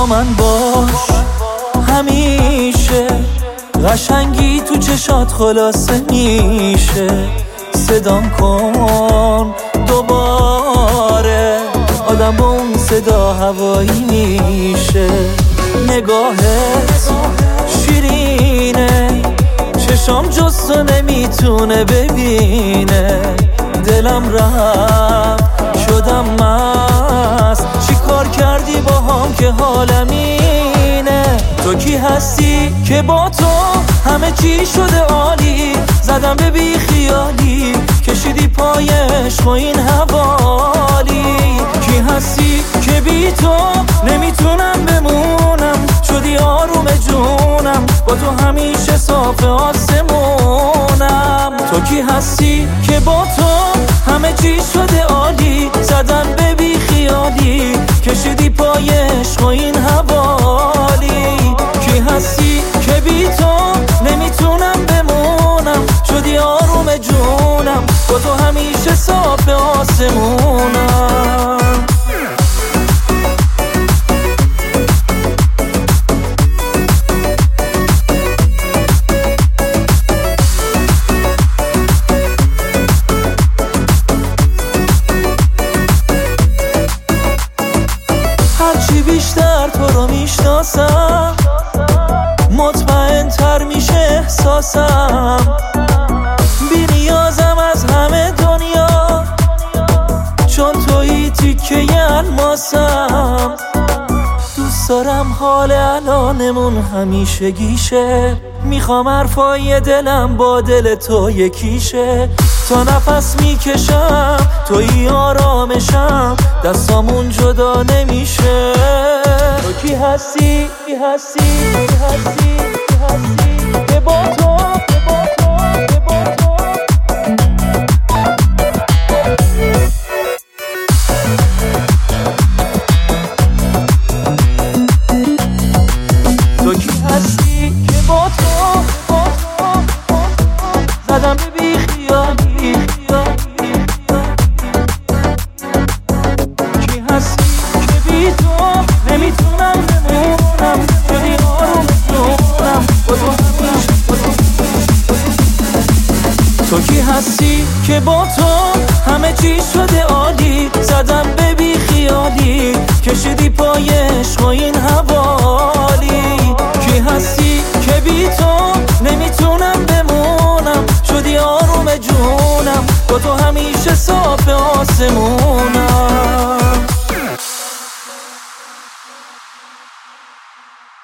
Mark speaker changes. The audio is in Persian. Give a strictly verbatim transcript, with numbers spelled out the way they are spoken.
Speaker 1: با من باش همیشه، قشنگی تو چشات خلاصه میشه. صدام کن دوباره، آدم با اون صدا هوایی میشه. نگاهت شیرینه، چشام جز تو نمیتونه ببینه. دلم رفت شدم مست، چی کار کردی با هم که حالم اینه؟ تو کی هستی که با تو همه چی شده عالی؟ زدم به بی خیالی، کشیدی پایش با این حوالی. کی هستی که بی تو نمیتونم بمونم؟ شدی آروم جونم، با تو همیشه صاف آسمونم. تو کی هستی که با تو همه چی شده عالی؟ زدم به بی خیالی، کشیدی پایش با این حوالی. کی هستی که بی تو نمیتونم بمونم؟ شدی آروم جونم، با تو همیشه صاف آسمونم. هرچی بیشتر تو رو میشناسم، مطمئن تر میشه احساسم. بی نیازم از همه دنیا، چون تویی تیکه الماسم. دوست دارم حال الانمون همیشه گیشه، میخوام حرفای دلم با دل تو یکیشه. تا نفس میکشم تویی آرامشم، دستامون جدا نمیشه. تو کی هستی؟ کی هستی؟ کی هستی؟ کی هستی؟ که با تو که با تو که با تو تو کی هستی که با تو با تو زدم به بی خیالی. کی هستی که بی تو نمیتونم بمونم؟ شدی آروم جونم، با تو همیشه. تو کی هستی که با تو همه چی شده عالی؟ زدم به بی خیالی، کشیدی پایش با این حوالی. کی هستی که بی تو نمیتونم بمونم؟ شدی آروم جونم، با تو همیشه صاف آسمونم.